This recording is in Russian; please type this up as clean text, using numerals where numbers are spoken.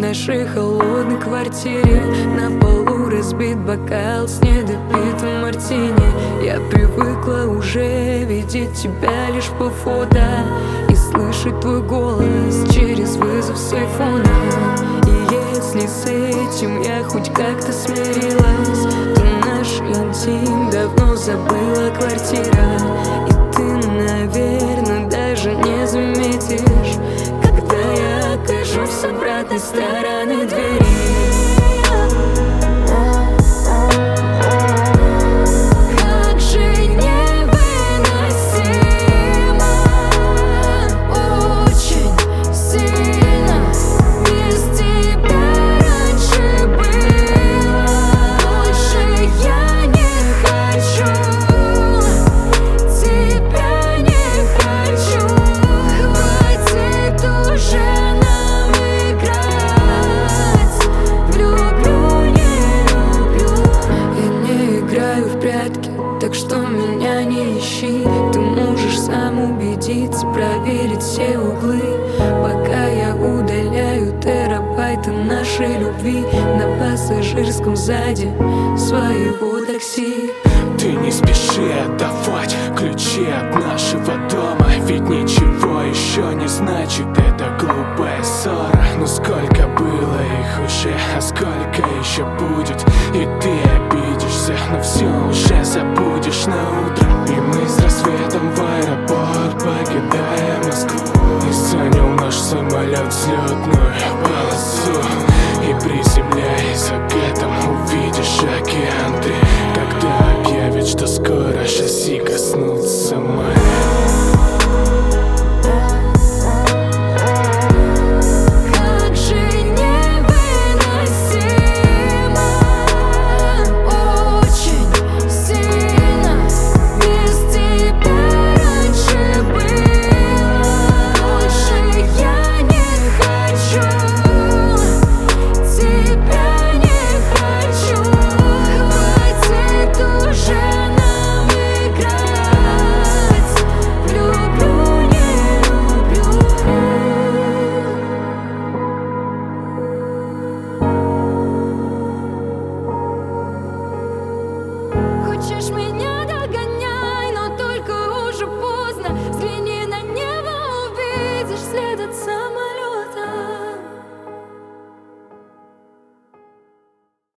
нашей холодной квартире. На полу разбит бокал с недопитым мартини. Я привыкла уже видеть тебя лишь по фото и слышать твой голос через вызов с айфона. И если с этим я хоть как-то смирилась, то наш интим давно забыла квартира. И ты, наверное, даже не заметишь, когда я окажусь с обратной стороны двери. Так что меня не ищи, ты можешь сам убедиться, проверить все углы, пока я удаляю терабайты нашей любви на пассажирском сзади своего такси. Ты не спеши отдавать ключи от нашего дома, ведь ничего еще не значит эта глупая ссора. Но сколько было их уже, а сколько еще будет, и ты обидишься, но все уже забудешь на утро. И мы с рассветом в аэропорт покидаем Москву, и занял наш самолет взлетную полосу. И приземляясь к этому, увидишь океан ты, когда объявят, что скоро шасси коснутся моря. Хочешь